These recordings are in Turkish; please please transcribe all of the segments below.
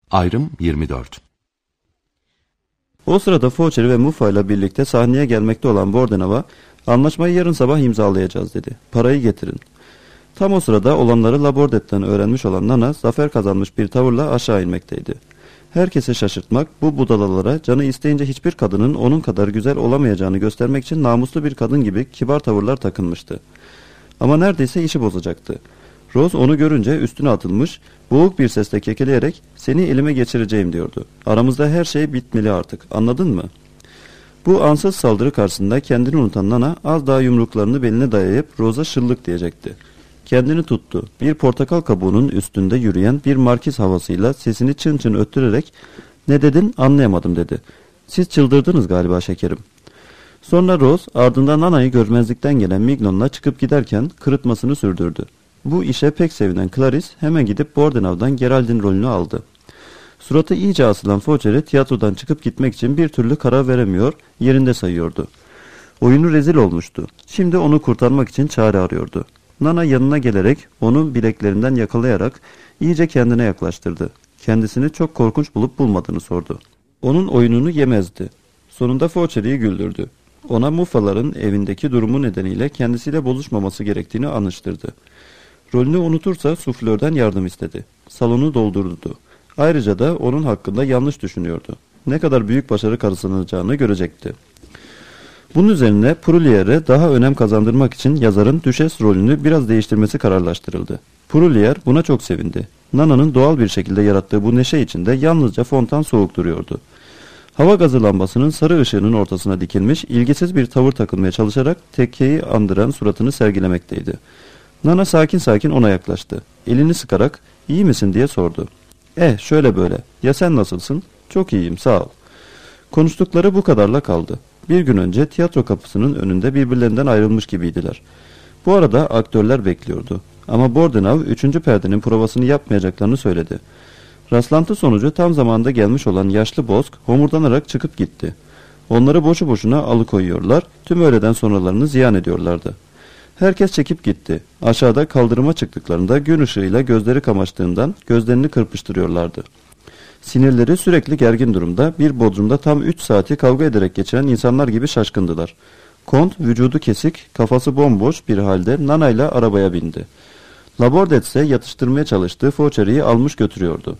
Ayrım 24. O sırada Fauchery ve Muffa ile birlikte sahneye gelmekte olan Bordenava, "Anlaşmayı yarın sabah imzalayacağız," dedi. "Parayı getirin." Tam o sırada olanları Labordet'ten öğrenmiş olan Nana, zafer kazanmış bir tavırla aşağı inmekteydi. Herkese şaşırtmak, bu budalalara canı isteyince hiçbir kadının onun kadar güzel olamayacağını göstermek için namuslu bir kadın gibi kibar tavırlar takınmıştı. Ama neredeyse işi bozacaktı. Rose onu görünce üstüne atılmış, boğuk bir sesle kekeleyerek "Seni elime geçireceğim," diyordu. "Aramızda her şey bitmeli artık, anladın mı?" Bu ansız saldırı karşısında kendini unutan Nana az daha yumruklarını beline dayayıp Rose'a şıllık diyecekti. Kendini tuttu. Bir portakal kabuğunun üstünde yürüyen bir markiz havasıyla sesini çın çın öttürerek "Ne dedin, anlayamadım," dedi. "Siz çıldırdınız galiba şekerim." Sonra Rose ardından Nana'yı görmezlikten gelen Mignon'la çıkıp giderken kırıtmasını sürdürdü. Bu işe pek sevinen Clarice hemen gidip Bordenav'dan Geraldine rolünü aldı. Suratı iyice asılan Fauchery tiyatrodan çıkıp gitmek için bir türlü karar veremiyor, yerinde sayıyordu. Oyunu rezil olmuştu. Şimdi onu kurtarmak için çare arıyordu. Nana yanına gelerek onu bileklerinden yakalayarak iyice kendine yaklaştırdı. Kendisini çok korkunç bulup bulmadığını sordu. Onun oyununu yemezdi. Sonunda Fauchery'yi güldürdü. Ona Muffa'ların evindeki durumu nedeniyle kendisiyle buluşmaması gerektiğini anıştırdı. Rolünü unutursa suflörden yardım istedi. Salonu doldurdu. Ayrıca da onun hakkında yanlış düşünüyordu. Ne kadar büyük başarı kazanacağını görecekti. Bunun üzerine Prulier'e daha önem kazandırmak için yazarın Düşes rolünü biraz değiştirmesi kararlaştırıldı. Prullier buna çok sevindi. Nana'nın doğal bir şekilde yarattığı bu neşe içinde yalnızca fontan soğuk duruyordu. Hava gazı lambasının sarı ışığının ortasına dikilmiş, ilgisiz bir tavır takılmaya çalışarak tekkeyi andıran suratını sergilemekteydi. Nana sakin sakin ona yaklaştı. Elini sıkarak "İyi misin?" diye sordu. Şöyle böyle. Ya sen nasılsın?" "Çok iyiyim, sağ ol." Konuştukları bu kadarla kaldı. Bir gün önce tiyatro kapısının önünde birbirlerinden ayrılmış gibiydiler. Bu arada aktörler bekliyordu. Ama Bordenave 3. perdenin provasını yapmayacaklarını söyledi. Rastlantı sonucu tam zamanında gelmiş olan yaşlı Bosk homurdanarak çıkıp gitti. Onları boşu boşuna alıkoyuyorlar, tüm öğleden sonralarını ziyan ediyorlardı. Herkes çekip gitti. Aşağıda kaldırıma çıktıklarında gün ışığıyla gözleri kamaştığından gözlerini kırpıştırıyorlardı. Sinirleri sürekli gergin durumda, bir bodrumda tam 3 saati kavga ederek geçiren insanlar gibi şaşkındılar. Kont vücudu kesik, kafası bomboş bir halde Nana ile arabaya bindi. Labordet ise yatıştırmaya çalıştığı Fauchery'yi almış götürüyordu.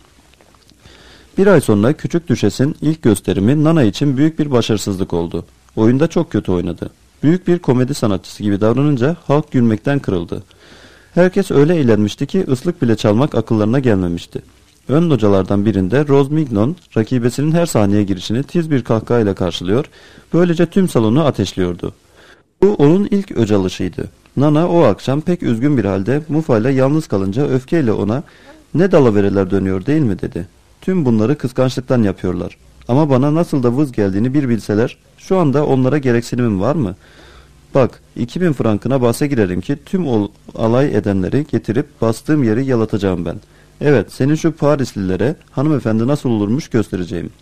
Bir ay sonra Küçük Düşes'in ilk gösterimi Nana için büyük bir başarısızlık oldu. Oyunda çok kötü oynadı. Büyük bir komedi sanatçısı gibi davranınca halk gülmekten kırıldı. Herkes öyle eğlenmişti ki ıslık bile çalmak akıllarına gelmemişti. Ön localardan birinde Rose Mignon rakibesinin her sahneye girişini tiz bir kahkahayla karşılıyor, böylece tüm salonu ateşliyordu. Bu onun ilk öcalışıydı. Nana o akşam pek üzgün bir halde Muffa ile yalnız kalınca öfkeyle ona "Ne dalavereler dönüyor değil mi?" dedi. "Tüm bunları kıskançlıktan yapıyorlar. Ama bana nasıl da vız geldiğini bir bilseler, şu anda onlara gereksinimim var mı? Bak, 2000 frankına bahse girerim ki tüm alay edenleri getirip bastığım yeri yalatacağım ben. Evet, senin şu Parislilere hanımefendi nasıl olurmuş göstereceğim."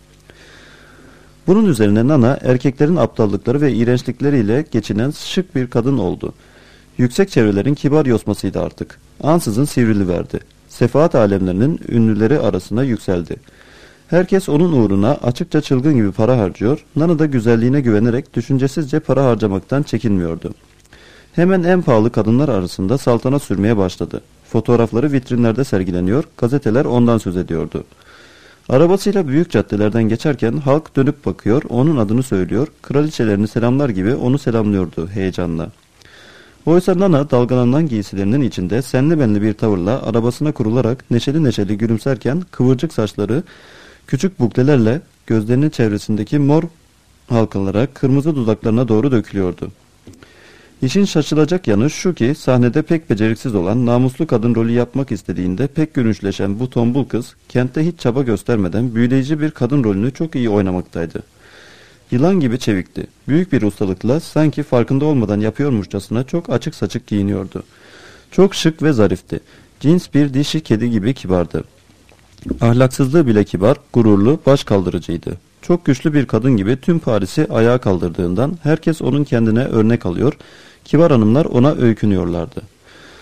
Bunun üzerine Nana erkeklerin aptallıkları ve iğrençlikleriyle geçinen şık bir kadın oldu. Yüksek çevrelerin kibar yosmasıydı artık. Ansızın sivriliverdi. Sefahat alemlerinin ünlüleri arasına yükseldi. Herkes onun uğruna açıkça çılgın gibi para harcıyor, Nana da güzelliğine güvenerek düşüncesizce para harcamaktan çekinmiyordu. Hemen en pahalı kadınlar arasında saltanat sürmeye başladı. Fotoğrafları vitrinlerde sergileniyor, gazeteler ondan söz ediyordu. Arabasıyla büyük caddelerden geçerken halk dönüp bakıyor, onun adını söylüyor, kraliçelerini selamlar gibi onu selamlıyordu heyecanla. Oysa Nana dalgalanan giysilerinin içinde senli benli bir tavırla arabasına kurularak neşeli neşeli gülümserken kıvırcık saçları küçük buklelerle gözlerinin çevresindeki mor halkalara, kırmızı dudaklarına doğru dökülüyordu. İşin şaşılacak yanı şu ki sahnede pek beceriksiz olan namuslu kadın rolü yapmak istediğinde pek gülünçleşen bu tombul kız kentte hiç çaba göstermeden büyüleyici bir kadın rolünü çok iyi oynamaktaydı. Yılan gibi çevikti. Büyük bir ustalıkla sanki farkında olmadan yapıyormuşçasına çok açık saçık giyiniyordu. Çok şık ve zarifti. Cins bir dişi kedi gibi kibardı. Ahlaksızlığı bile kibar, gururlu, baş kaldırıcıydı. Çok güçlü bir kadın gibi tüm Paris'i ayağa kaldırdığından herkes onun kendine örnek alıyor, kibar hanımlar ona öykünüyorlardı.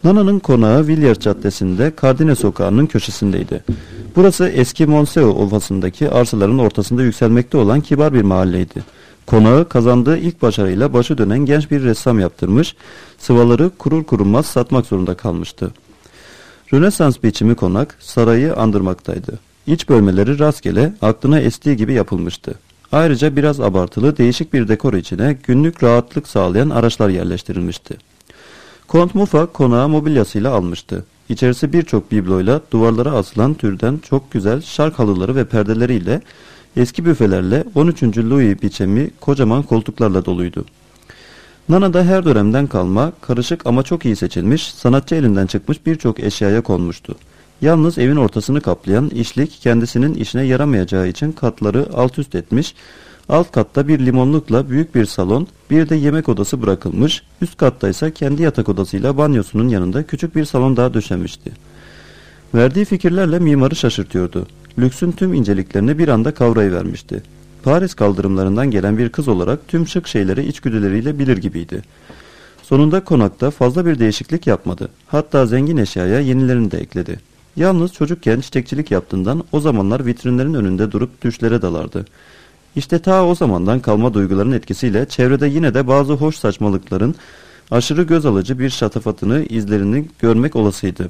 Nana'nın konağı Villiers Caddesi'nde Kardine Sokağı'nın köşesindeydi. Burası eski Monseo Ovası'ndaki arsaların ortasında yükselmekte olan kibar bir mahalleydi. Konağı kazandığı ilk başarıyla başı dönen genç bir ressam yaptırmış, sıvaları kurur kurulmaz satmak zorunda kalmıştı. Rönesans biçimi konak sarayı andırmaktaydı. İç bölmeleri rastgele, aklına estiği gibi yapılmıştı. Ayrıca biraz abartılı, değişik bir dekor içine günlük rahatlık sağlayan araçlar yerleştirilmişti. Kont Mufa konağı mobilyasıyla almıştı. İçerisi birçok bibloyla, duvarlara asılan türden çok güzel şark halıları ve perdeleriyle, eski büfelerle 13. Louis biçimi kocaman koltuklarla doluydu. Nana'da her dönemden kalma, karışık ama çok iyi seçilmiş, sanatçı elinden çıkmış birçok eşyaya konmuştu. Yalnız evin ortasını kaplayan işlik kendisinin işine yaramayacağı için katları alt üst etmiş, alt katta bir limonlukla büyük bir salon, bir de yemek odası bırakılmış, üst katta ise kendi yatak odasıyla banyosunun yanında küçük bir salon daha döşenmişti. Verdiği fikirlerle mimarı şaşırtıyordu. Lüksün tüm inceliklerini bir anda kavrayıvermişti. Paris kaldırımlarından gelen bir kız olarak tüm şık şeyleri içgüdüleriyle bilir gibiydi. Sonunda konakta fazla bir değişiklik yapmadı. Hatta zengin eşyaya yenilerini de ekledi. Yalnız çocukken çiçekçilik yaptığından o zamanlar vitrinlerin önünde durup düşlere dalardı. İşte ta o zamandan kalma duyguların etkisiyle çevrede yine de bazı hoş saçmalıkların aşırı göz alıcı bir şatafatını, izlerini görmek olasıydı.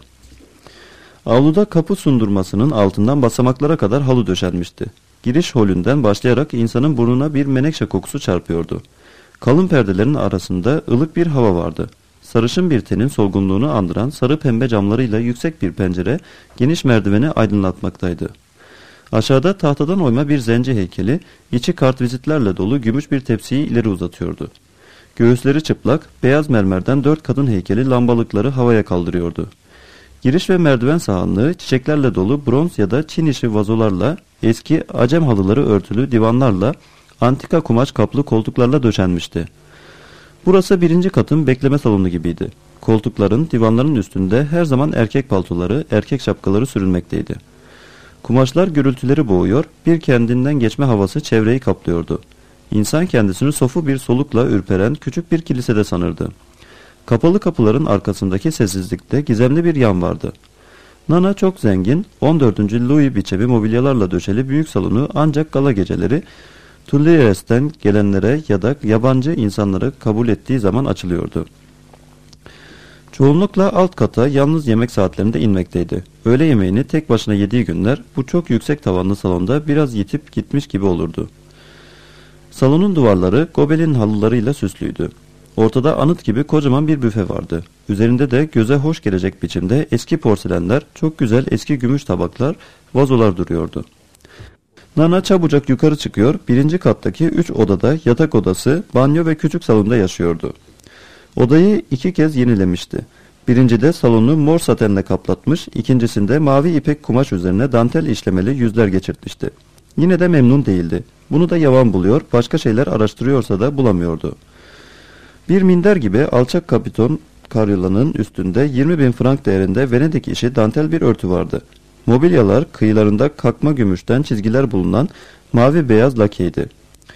Avluda kapı sundurmasının altından basamaklara kadar halı döşenmişti. Giriş holünden başlayarak insanın burnuna bir menekşe kokusu çarpıyordu. Kalın perdelerin arasında ılık bir hava vardı. Sarışın bir tenin solgunluğunu andıran sarı pembe camlarıyla yüksek bir pencere geniş merdiveni aydınlatmaktaydı. Aşağıda tahtadan oyma bir zenci heykeli, içi kartvizitlerle dolu gümüş bir tepsiyi ileri uzatıyordu. Göğüsleri çıplak, beyaz mermerden 4 kadın heykeli lambalıkları havaya kaldırıyordu. Giriş ve merdiven sahanlığı çiçeklerle dolu bronz ya da Çin işi vazolarla, eski Acem halıları örtülü divanlarla, antika kumaş kaplı koltuklarla döşenmişti. Burası 1. katın bekleme salonu gibiydi. Koltukların, divanların üstünde her zaman erkek paltoları, erkek şapkaları sürülmekteydi. Kumaşlar gürültüleri boğuyor, bir kendinden geçme havası çevreyi kaplıyordu. İnsan kendisini sofu bir solukla ürperen küçük bir kilisede sanırdı. Kapalı kapıların arkasındaki sessizlikte gizemli bir yan vardı. Nana çok zengin, 14. Louis biçimi mobilyalarla döşeli büyük salonu ancak gala geceleri Tullieres'ten gelenlere ya da yabancı insanları kabul ettiği zaman açılıyordu. Çoğunlukla alt kata yalnız yemek saatlerinde inmekteydi. Öğle yemeğini tek başına yediği günler bu çok yüksek tavanlı salonda biraz yitip gitmiş gibi olurdu. Salonun duvarları gobelin halılarıyla süslüydü. Ortada anıt gibi kocaman bir büfe vardı. Üzerinde de göze hoş gelecek biçimde eski porselenler, çok güzel eski gümüş tabaklar, vazolar duruyordu. Nana çabucak yukarı çıkıyor, 1. kattaki 3 odada yatak odası, banyo ve küçük salonda yaşıyordu. Odayı 2 kez yenilemişti. Birincide salonu mor satenle kaplatmış, ikincisinde mavi ipek kumaş üzerine dantel işlemeli yüzler geçirtmişti. Yine de memnun değildi. Bunu da yavan buluyor, başka şeyler araştırıyorsa da bulamıyordu. Bir minder gibi alçak kapiton karyolanın üstünde 20.000 frank değerinde Venedik işi dantel bir örtü vardı. Mobilyalar kıyılarında kakma gümüşten çizgiler bulunan mavi beyaz lakeydi.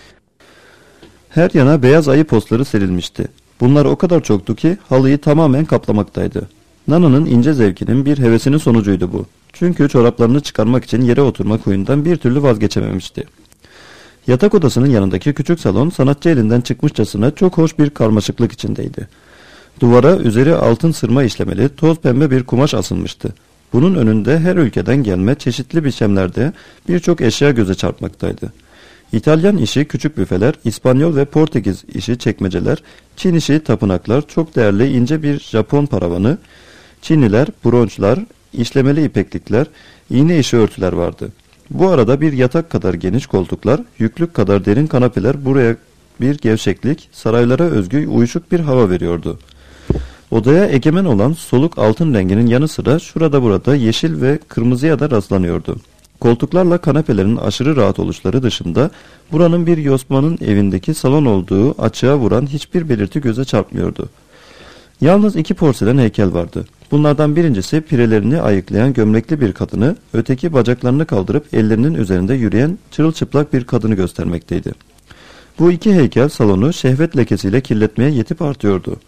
Her yana beyaz ayı postları serilmişti. Bunlar o kadar çoktu ki halıyı tamamen kaplamaktaydı. Nana'nın ince zevkinin bir hevesinin sonucuydu bu. Çünkü çoraplarını çıkarmak için yere oturmak huyundan bir türlü vazgeçememişti. Yatak odasının yanındaki küçük salon sanatçı elinden çıkmışçasına çok hoş bir karmaşıklık içindeydi. Duvara üzeri altın sırma işlemeli toz pembe bir kumaş asılmıştı. Bunun önünde her ülkeden gelme çeşitli biçimlerde birçok eşya göze çarpmaktaydı. İtalyan işi küçük büfeler, İspanyol ve Portekiz işi çekmeceler, Çin işi tapınaklar, çok değerli ince bir Japon paravanı, Çiniler, bronçlar, işlemeli ipeklikler, iğne işi örtüler vardı. Bu arada bir yatak kadar geniş koltuklar, yüklük kadar derin kanapeler buraya bir gevşeklik, saraylara özgü uyuşuk bir hava veriyordu. Odaya egemen olan soluk altın renginin yanı sıra şurada burada yeşil ve kırmızıya da rastlanıyordu. Koltuklarla kanepelerin aşırı rahat oluşları dışında buranın bir yosmanın evindeki salon olduğu açığa vuran hiçbir belirti göze çarpmıyordu. Yalnız 2 porselen heykel vardı. Bunlardan birincisi pirelerini ayıklayan gömlekli bir kadını, öteki bacaklarını kaldırıp ellerinin üzerinde yürüyen çırılçıplak bir kadını göstermekteydi. Bu 2 heykel salonu şehvet lekesiyle kirletmeye yetip artıyordu.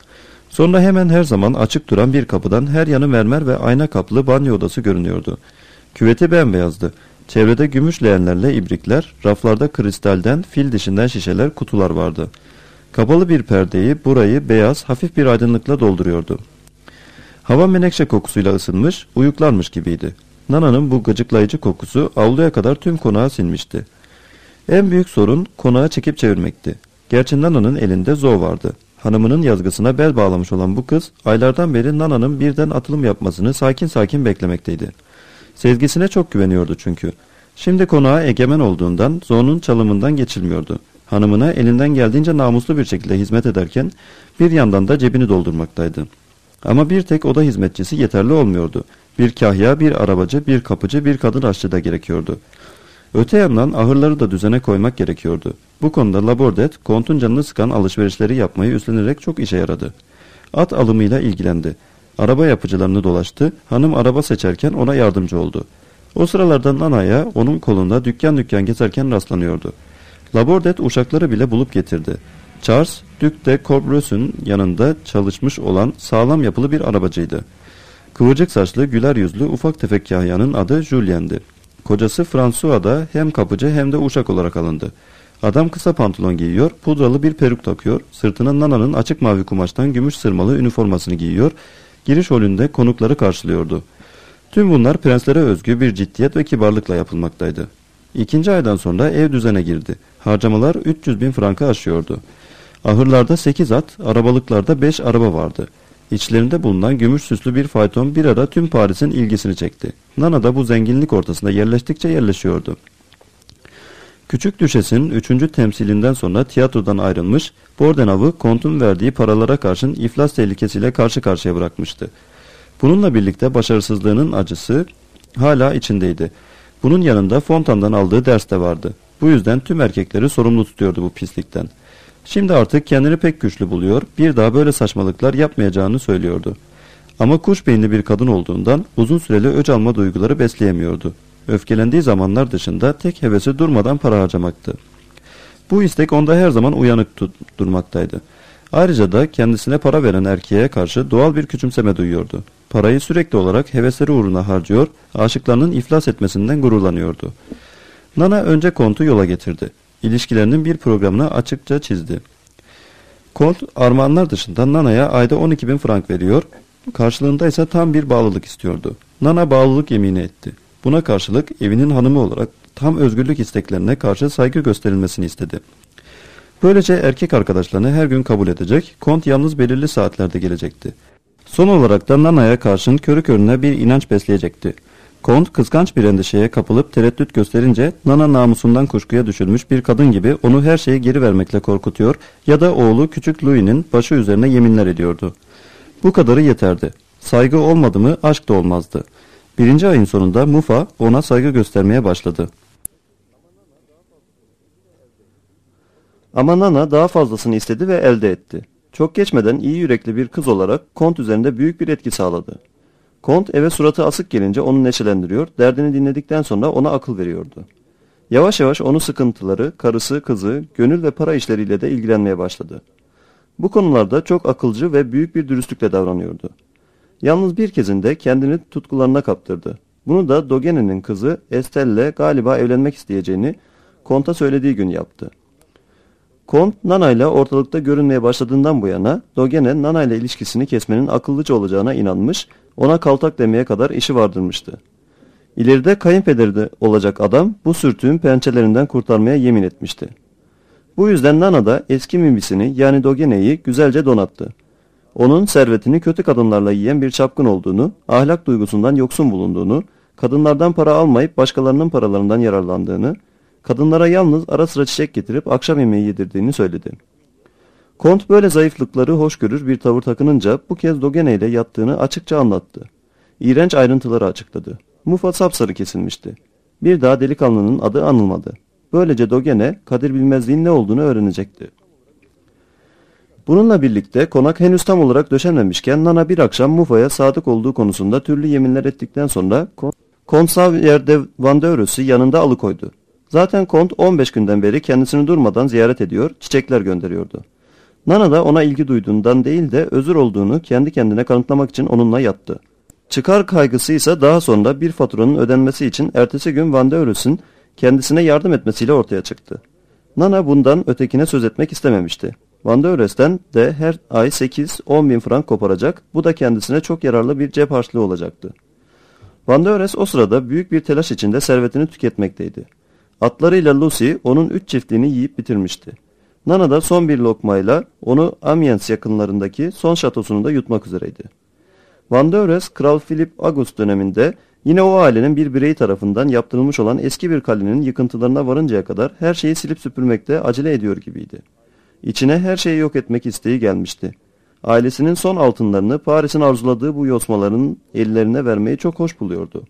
Sonra hemen her zaman açık duran bir kapıdan her yanı mermer ve ayna kaplı banyo odası görünüyordu. Küveti bembeyazdı. Çevrede gümüş leğenlerle ibrikler, raflarda kristalden, fil dişinden şişeler, kutular vardı. Kapalı bir perdeyi burayı beyaz, hafif bir aydınlıkla dolduruyordu. Hava menekşe kokusuyla ısınmış, uyuklarmış gibiydi. Nana'nın bu gıcıklayıcı kokusu avluya kadar tüm konağa sinmişti. En büyük sorun konağı çekip çevirmekti. Gerçi Nana'nın elinde zor vardı. Hanımının yazgısına bel bağlamış olan bu kız, aylardan beri Nana'nın birden atılım yapmasını sakin sakin beklemekteydi. Sezgisine çok güveniyordu çünkü. Şimdi konağa egemen olduğundan Zo'nun çalımından geçilmiyordu. Hanımına elinden geldiğince namuslu bir şekilde hizmet ederken bir yandan da cebini doldurmaktaydı. Ama bir tek oda hizmetçisi yeterli olmuyordu. Bir kahya, bir arabacı, bir kapıcı, bir kadın aşçı da gerekiyordu. Öte yandan ahırları da düzene koymak gerekiyordu. Bu konuda Labordet, Kont'un canını sıkan alışverişleri yapmayı üstlenerek çok işe yaradı. At alımıyla ilgilendi. Araba yapıcılarını dolaştı, hanım araba seçerken ona yardımcı oldu. O sıralardan Nana'ya onun kolunda dükkan dükkan gezerken rastlanıyordu. Labordet uşakları bile bulup getirdi. Charles, Duc de Corbreus'un yanında çalışmış olan sağlam yapılı bir arabacıydı. Kıvırcık saçlı, güler yüzlü, ufak tefek kahyanın adı Julien'di. Kocası François da hem kapıcı hem de uşak olarak alındı. Adam kısa pantolon giyiyor, pudralı bir peruk takıyor, sırtına Nana'nın açık mavi kumaştan gümüş sırmalı üniformasını giyiyor, giriş holünde konukları karşılıyordu. Tüm bunlar prenslere özgü bir ciddiyet ve kibarlıkla yapılmaktaydı. 2. aydan sonra ev düzene girdi. Harcamalar 300.000 franka aşıyordu. Ahırlarda 8 at, arabalıklarda 5 araba vardı. İçlerinde bulunan gümüş süslü bir fayton bir ara tüm Paris'in ilgisini çekti. Nana da bu zenginlik ortasında yerleştikçe yerleşiyordu. Küçük düşesin 3. temsilinden sonra tiyatrodan ayrılmış, Bordenav'ı Kont'un verdiği paralara karşın iflas tehlikesiyle karşı karşıya bırakmıştı. Bununla birlikte başarısızlığının acısı hala içindeydi. Bunun yanında Fontane'dan aldığı ders de vardı. Bu yüzden tüm erkekleri sorumlu tutuyordu bu pislikten. Şimdi artık kendini pek güçlü buluyor, bir daha böyle saçmalıklar yapmayacağını söylüyordu. Ama kuş beyinli bir kadın olduğundan uzun süreli öc alma duyguları besleyemiyordu. Öfkelendiği zamanlar dışında tek hevesi durmadan para harcamaktı. Bu istek onda her zaman uyanık durmaktaydı. Ayrıca da kendisine para veren erkeğe karşı doğal bir küçümseme duyuyordu. Parayı sürekli olarak hevesleri uğruna harcıyor, aşıklarının iflas etmesinden gururlanıyordu. Nana önce Kont'u yola getirdi. İlişkilerinin bir programını açıkça çizdi. Kont, armağanlar dışında Nana'ya ayda 12.000 frank veriyor, karşılığında ise tam bir bağlılık istiyordu. Nana bağlılık yemini etti. Buna karşılık evinin hanımı olarak tam özgürlük isteklerine karşı saygı gösterilmesini istedi. Böylece erkek arkadaşlarını her gün kabul edecek, Kont yalnız belirli saatlerde gelecekti. Son olarak da Nana'ya karşın körü körüne bir inanç besleyecekti. Kont kıskanç bir endişeye kapılıp tereddüt gösterince Nana namusundan kuşkuya düşülmüş bir kadın gibi onu her şeye geri vermekle korkutuyor ya da oğlu küçük Louis'nin başı üzerine yeminler ediyordu. Bu kadarı yeterdi. Saygı olmadı mı aşk da olmazdı. 1. ayın sonunda Mufa ona saygı göstermeye başladı. Ama Nana daha fazlasını istedi ve elde etti. Çok geçmeden iyi yürekli bir kız olarak Kont üzerinde büyük bir etki sağladı. Kont eve suratı asık gelince onu neşelendiriyor, derdini dinledikten sonra ona akıl veriyordu. Yavaş yavaş onu sıkıntıları, karısı, kızı, gönül ve para işleriyle de ilgilenmeye başladı. Bu konularda çok akılcı ve büyük bir dürüstlükle davranıyordu. Yalnız bir kezinde kendini tutkularına kaptırdı. Bunu da Dogene'nin kızı Estelle'le galiba evlenmek isteyeceğini Kont'a söylediği gün yaptı. Kont, Nana ile ortalıkta görünmeye başladığından bu yana Dogene Nana ile ilişkisini kesmenin akıllıca olacağına inanmış, ona kaltak demeye kadar işi vardırmıştı. İleride kayınpederi de olacak adam bu sürtüğün pençelerinden kurtarmaya yemin etmişti. Bu yüzden Nana da eski mimisini yani Dogene'yi güzelce donattı. Onun servetini kötü kadınlarla yiyen bir çapkın olduğunu, ahlak duygusundan yoksun bulunduğunu, kadınlardan para almayıp başkalarının paralarından yararlandığını, kadınlara yalnız ara sıra çiçek getirip akşam yemeği yedirdiğini söyledi. Kont böyle zayıflıkları hoş görür bir tavır takınınca bu kez Dogene ile yattığını açıkça anlattı. İğrenç ayrıntıları açıkladı. Mufa sapsarı kesilmişti. Bir daha delikanlının adı anılmadı. Böylece Dogene kadir bilmezliğin ne olduğunu öğrenecekti. Bununla birlikte konak henüz tam olarak döşenmemişken Nana bir akşam Mufa'ya sadık olduğu konusunda türlü yeminler ettikten sonra Kont Xavier de Vandeures'u yanında alıkoydu. Zaten Kont 15 günden beri kendisini durmadan ziyaret ediyor, çiçekler gönderiyordu. Nana da ona ilgi duyduğundan değil de özür olduğunu kendi kendine kanıtlamak için onunla yattı. Çıkar kaygısı ise daha sonra bir faturanın ödenmesi için ertesi gün Van de Örüs'ün kendisine yardım etmesiyle ortaya çıktı. Nana bundan ötekine söz etmek istememişti. Van de Örüs'ten de her ay 8-10 bin frank koparacak, bu da kendisine çok yararlı bir cep harçlığı olacaktı. Van de Örüs o sırada büyük bir telaş içinde servetini tüketmekteydi. Atlarıyla Lucy onun 3 çiftliğini yiyip bitirmişti. Nana da son bir lokmayla onu Amiens yakınlarındaki son şatosunu da yutmak üzereydi. Van de Örüs, Kral Philip August döneminde yine o ailenin bir bireyi tarafından yaptırılmış olan eski bir kalenin yıkıntılarına varıncaya kadar her şeyi silip süpürmekte acele ediyor gibiydi. İçine her şeyi yok etmek isteği gelmişti. Ailesinin son altınlarını Paris'in arzuladığı bu yosmaların ellerine vermeyi çok hoş buluyordu.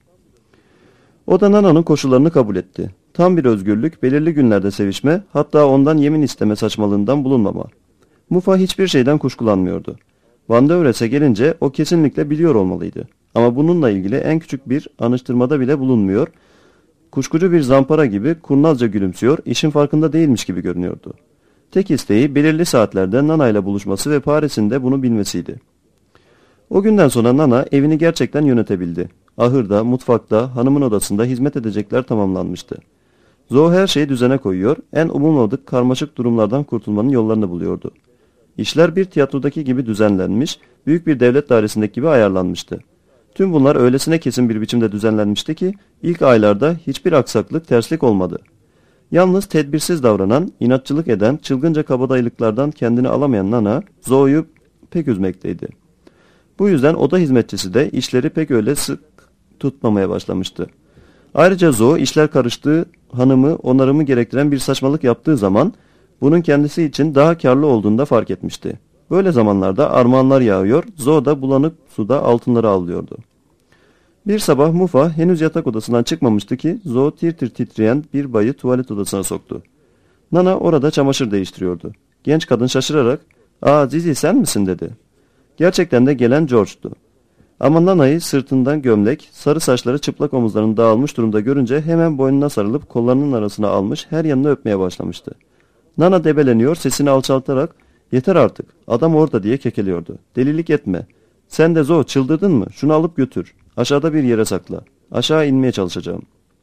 O da Nana'nın koşullarını kabul etti. Tam bir özgürlük, belirli günlerde sevişme, hatta ondan yemin isteme saçmalığından bulunmama. Mufa hiçbir şeyden kuşkulanmıyordu. Van de Örüs'e gelince o kesinlikle biliyor olmalıydı. Ama bununla ilgili en küçük bir anıştırmada bile bulunmuyor, kuşkucu bir zampara gibi kurnazca gülümsüyor, işin farkında değilmiş gibi görünüyordu. Tek isteği belirli saatlerde Nana ile buluşması ve Paris'in de bunu bilmesiydi. O günden sonra Nana evini gerçekten yönetebildi. Ahırda, mutfakta, hanımın odasında hizmet edecekler tamamlanmıştı. Zo her şeyi düzene koyuyor, en umulmadık karmaşık durumlardan kurtulmanın yollarını buluyordu. İşler bir tiyatrodaki gibi düzenlenmiş, büyük bir devlet dairesindeki gibi ayarlanmıştı. Tüm bunlar öylesine kesin bir biçimde düzenlenmişti ki ilk aylarda hiçbir aksaklık, terslik olmadı. Yalnız tedbirsiz davranan, inatçılık eden, çılgınca kabadayılıklardan kendini alamayan Nana, Zo'yu pek üzmekteydi. Bu yüzden oda hizmetçisi de işleri pek öyle sık tutmamaya başlamıştı. Ayrıca Zo, işler karıştığı, hanımı onarımı gerektiren bir saçmalık yaptığı zaman, bunun kendisi için daha karlı olduğunu da fark etmişti. Böyle zamanlarda armağanlar yağıyor, Zo da bulanık suda altınları avlıyordu. Bir sabah Mufa henüz yatak odasından çıkmamıştı ki Zo tir tir titreyen bir bayı tuvalet odasına soktu. Nana orada çamaşır değiştiriyordu. Genç kadın şaşırarak "Aa Zizi sen misin?" dedi. Gerçekten de gelen George'du. Ama Nana'yı sırtından gömlek, sarı saçları çıplak omuzlarının dağılmış durumda görünce hemen boynuna sarılıp kollarının arasına almış her yanını öpmeye başlamıştı. Nana debeleniyor, sesini alçaltarak "Yeter artık, adam orada" diye kekeliyordu. "Delilik etme. Sen de Zo çıldırdın mı? Şunu alıp götür. Aşağıda bir yere sakla. Aşağı inmeye çalışacağım."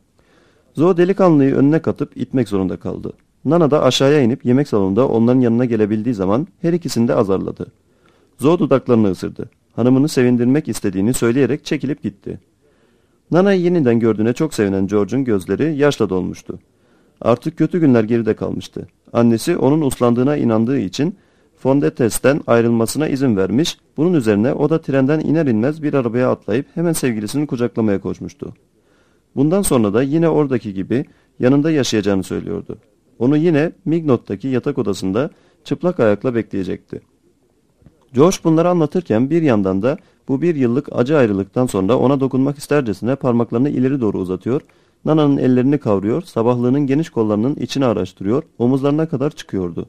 Zo delikanlıyı önüne katıp itmek zorunda kaldı. Nana da aşağıya inip yemek salonunda onların yanına gelebildiği zaman her ikisini de azarladı. Zo dudaklarını ısırdı. Hanımını sevindirmek istediğini söyleyerek çekilip gitti. Nana'yı yeniden gördüğüne çok sevinen George'un gözleri yaşla dolmuştu. Artık kötü günler geride kalmıştı. Annesi onun uslandığına inandığı için Fondetes'ten ayrılmasına izin vermiş, bunun üzerine o da trenden iner inmez bir arabaya atlayıp hemen sevgilisini kucaklamaya koşmuştu. Bundan sonra da yine oradaki gibi yanında yaşayacağını söylüyordu. Onu yine Mignot'taki yatak odasında çıplak ayakla bekleyecekti. George bunları anlatırken bir yandan da bu bir yıllık acı ayrılıktan sonra ona dokunmak istercesine parmaklarını ileri doğru uzatıyor, Nana'nın ellerini kavruyor, sabahlığının geniş kollarının içini araştırıyor, omuzlarına kadar çıkıyordu.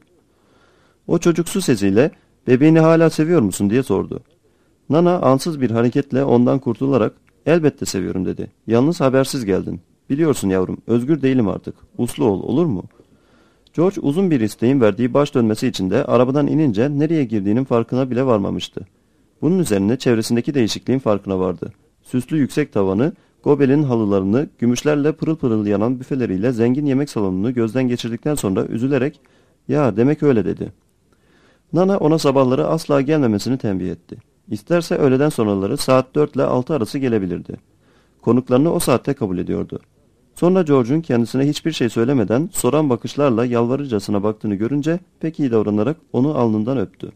O çocuksu sesiyle "Bebeğini hala seviyor musun?" diye sordu. Nana ansız bir hareketle ondan kurtularak "Elbette seviyorum" dedi. "Yalnız habersiz geldin. Biliyorsun yavrum, özgür değilim artık. Uslu ol, olur mu?" George uzun bir isteğin verdiği baş dönmesi içinde arabadan inince nereye girdiğinin farkına bile varmamıştı. Bunun üzerine çevresindeki değişikliğin farkına vardı. Süslü yüksek tavanı, Gobel'in halılarını, gümüşlerle pırıl pırıl yanan büfeleriyle zengin yemek salonunu gözden geçirdikten sonra üzülerek "Ya demek öyle" dedi. Nana ona sabahları asla gelmemesini tembih etti. İsterse öğleden sonraları saat 4 ile 6 arası gelebilirdi. Konuklarını o saatte kabul ediyordu. Sonra George'un kendisine hiçbir şey söylemeden soran bakışlarla yalvarırcasına baktığını görünce pek iyi davranarak onu alnından öptü.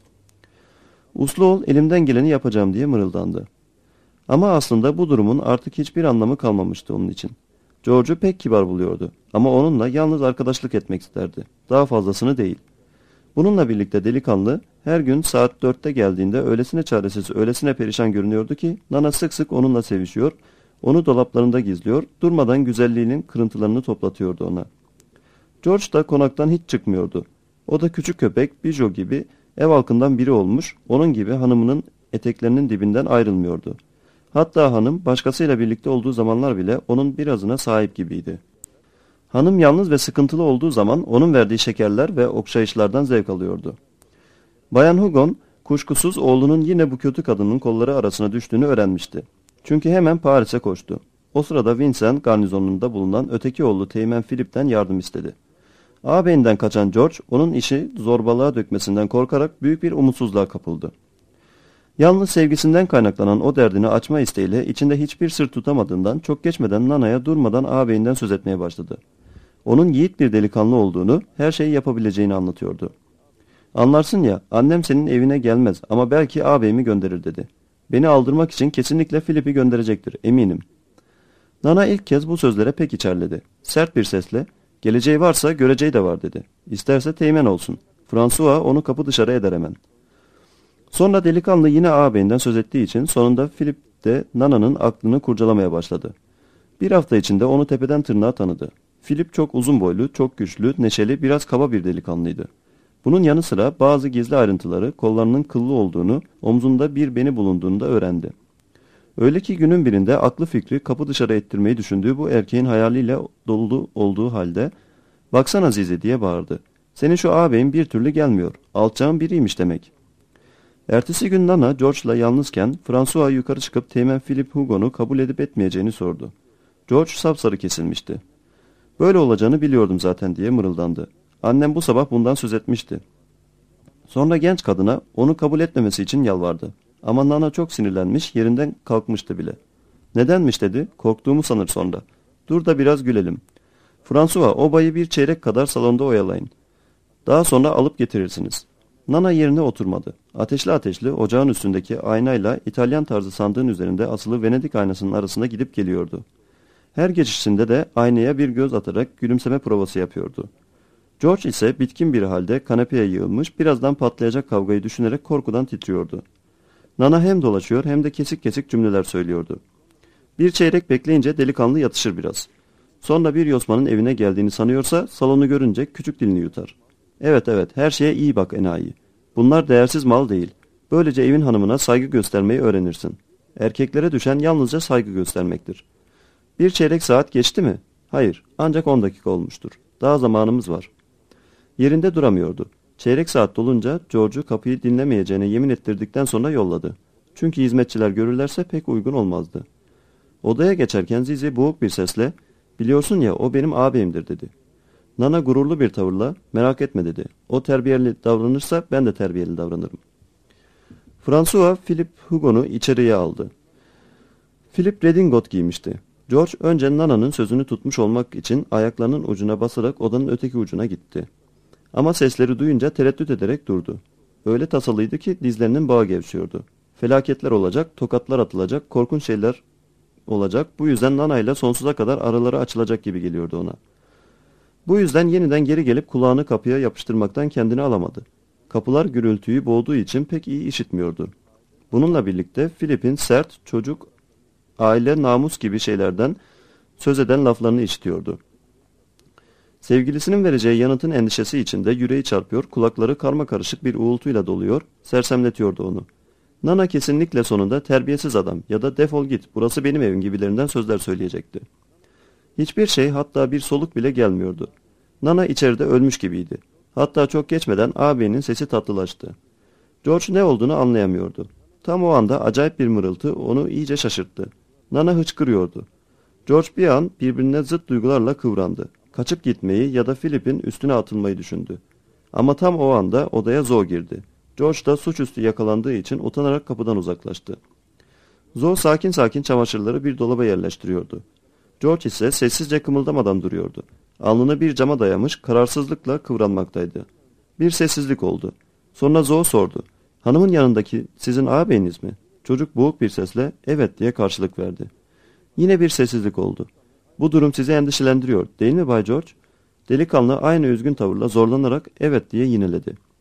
"Uslu ol, elimden geleni yapacağım" diye mırıldandı. Ama aslında bu durumun artık hiçbir anlamı kalmamıştı onun için. George'u pek kibar buluyordu ama onunla yalnız arkadaşlık etmek isterdi. Daha fazlasını değil. Bununla birlikte delikanlı her gün saat 4'te geldiğinde öylesine çaresiz, öylesine perişan görünüyordu ki Nana sık sık onunla sevişiyor, onu dolaplarında gizliyor, durmadan güzelliğinin kırıntılarını toplatıyordu ona. George da konaktan hiç çıkmıyordu. O da küçük köpek Bijo gibi ev halkından biri olmuş, onun gibi hanımının eteklerinin dibinden ayrılmıyordu. Hatta hanım başkasıyla birlikte olduğu zamanlar bile onun birazına sahip gibiydi. Hanım yalnız ve sıkıntılı olduğu zaman onun verdiği şekerler ve okşayışlardan zevk alıyordu. Bayan Hugon kuşkusuz oğlunun yine bu kötü kadının kolları arasına düştüğünü öğrenmişti. Çünkü hemen Paris'e koştu. O sırada Vincent garnizonunda bulunan öteki oğlu Teğmen Philip'ten yardım istedi. Ağabeyinden kaçan George onun işi zorbalığa dökmesinden korkarak büyük bir umutsuzluğa kapıldı. Yalnız sevgisinden kaynaklanan o derdini açma isteğiyle içinde hiçbir sır tutamadığından çok geçmeden Nana'ya durmadan ağabeyinden söz etmeye başladı. Onun yiğit bir delikanlı olduğunu, her şeyi yapabileceğini anlatıyordu. Anlarsın ya, annem senin evine gelmez ama belki ağabeyimi gönderir dedi. Beni aldırmak için kesinlikle Philip'i gönderecektir, eminim. Nana ilk kez bu sözlere pek içerledi. Sert bir sesle, geleceği varsa göreceği de var dedi. İsterse teğmen olsun. François onu kapı dışarı eder hemen. Sonra delikanlı yine ağabeyinden söz ettiği için sonunda Philip de Nana'nın aklını kurcalamaya başladı. Bir hafta içinde onu tepeden tırnağa tanıdı. Philip çok uzun boylu, çok güçlü, neşeli, biraz kaba bir delikanlıydı. Bunun yanı sıra bazı gizli ayrıntıları, kollarının kıllı olduğunu, omzunda bir beni bulunduğunu da öğrendi. Öyle ki günün birinde aklı fikri kapı dışarı ettirmeyi düşündüğü bu erkeğin hayaliyle dolu olduğu halde "Baksana Zizi" diye bağırdı. "Senin şu ağabeyin bir türlü gelmiyor. Alçağın biriymiş demek." Ertesi gün Nana George'la yalnızken François yukarı çıkıp Teğmen Philip Hugon'u kabul edip etmeyeceğini sordu. George sapsarı kesilmişti. "Böyle olacağını biliyordum zaten" diye mırıldandı. "Annem bu sabah bundan söz etmişti." Sonra genç kadına onu kabul etmemesi için yalvardı. Ama Nana çok sinirlenmiş, yerinden kalkmıştı bile. "Nedenmiş?" dedi. "Korktuğumu sanır sonra. Dur da biraz gülelim. François, o bayı bir çeyrek kadar salonda oyalayın. Daha sonra alıp getirirsiniz." Nana yerine oturmadı. Ateşli ateşli ocağın üstündeki aynayla İtalyan tarzı sandığın üzerinde asılı Venedik aynasının arasında gidip geliyordu. Her geçişinde de aynaya bir göz atarak gülümseme provası yapıyordu. George ise bitkin bir halde kanepeye yığılmış, birazdan patlayacak kavgayı düşünerek korkudan titriyordu. Nana hem dolaşıyor hem de kesik kesik cümleler söylüyordu. Bir çeyrek bekleyince delikanlı yatışır biraz. Sonra bir yosmanın evine geldiğini sanıyorsa salonu görünce küçük dilini yutar. Evet evet, her şeye iyi bak enayi. Bunlar değersiz mal değil. Böylece evin hanımına saygı göstermeyi öğrenirsin. Erkeklere düşen yalnızca saygı göstermektir. Bir çeyrek saat geçti mi? Hayır, ancak 10 dakika olmuştur. Daha zamanımız var. Yerinde duramıyordu. Çeyrek saat dolunca George'u kapıyı dinlemeyeceğine yemin ettirdikten sonra yolladı. Çünkü hizmetçiler görürlerse pek uygun olmazdı. Odaya geçerken Zizi boğuk bir sesle "Biliyorsun ya, o benim ağabeyimdir" dedi. Nana gururlu bir tavırla "Merak etme" dedi. "O terbiyeli davranırsa ben de terbiyeli davranırım." François Philip Hugon'u içeriye aldı. Philip redingot giymişti. George önce Nana'nın sözünü tutmuş olmak için ayaklarının ucuna basarak odanın öteki ucuna gitti. Ama sesleri duyunca tereddüt ederek durdu. Öyle tasalıydı ki dizlerinin bağı gevşiyordu. Felaketler olacak, tokatlar atılacak, korkunç şeyler olacak. Bu yüzden Nana ile sonsuza kadar araları açılacak gibi geliyordu ona. Bu yüzden yeniden geri gelip kulağını kapıya yapıştırmaktan kendini alamadı. Kapılar gürültüyü boğduğu için pek iyi işitmiyordu. Bununla birlikte Philip'in sert, çocuk, aile, namus gibi şeylerden söz eden laflarını işitiyordu. Sevgilisinin vereceği yanıtın endişesi içinde yüreği çarpıyor, kulakları karmakarışık bir uğultuyla doluyor, sersemletiyordu onu. Nana kesinlikle sonunda "Terbiyesiz adam" ya da "Defol git, burası benim evim" gibilerinden sözler söyleyecekti. Hiçbir şey, hatta bir soluk bile gelmiyordu. Nana içeride ölmüş gibiydi. Hatta çok geçmeden ağabeyinin sesi tatlılaştı. George ne olduğunu anlayamıyordu. Tam o anda acayip bir mırıltı onu iyice şaşırttı. Nana hıçkırıyordu. George bir an birbirine zıt duygularla kıvrandı. Kaçıp gitmeyi ya da Philip'in üstüne atılmayı düşündü. Ama tam o anda odaya Zoe girdi. George da suçüstü yakalandığı için utanarak kapıdan uzaklaştı. Zoe sakin sakin çamaşırları bir dolaba yerleştiriyordu. George ise sessizce kımıldamadan duruyordu. Alnını bir cama dayamış, kararsızlıkla kıvranmaktaydı. Bir sessizlik oldu. Sonra Zoe sordu. "Hanımın yanındaki sizin ağabeyiniz mi?" Çocuk boğuk bir sesle "Evet" diye karşılık verdi. Yine bir sessizlik oldu. "Bu durum sizi endişelendiriyor, değil mi Bay George?" Delikanlı aynı üzgün tavırla zorlanarak "Evet" diye yineledi.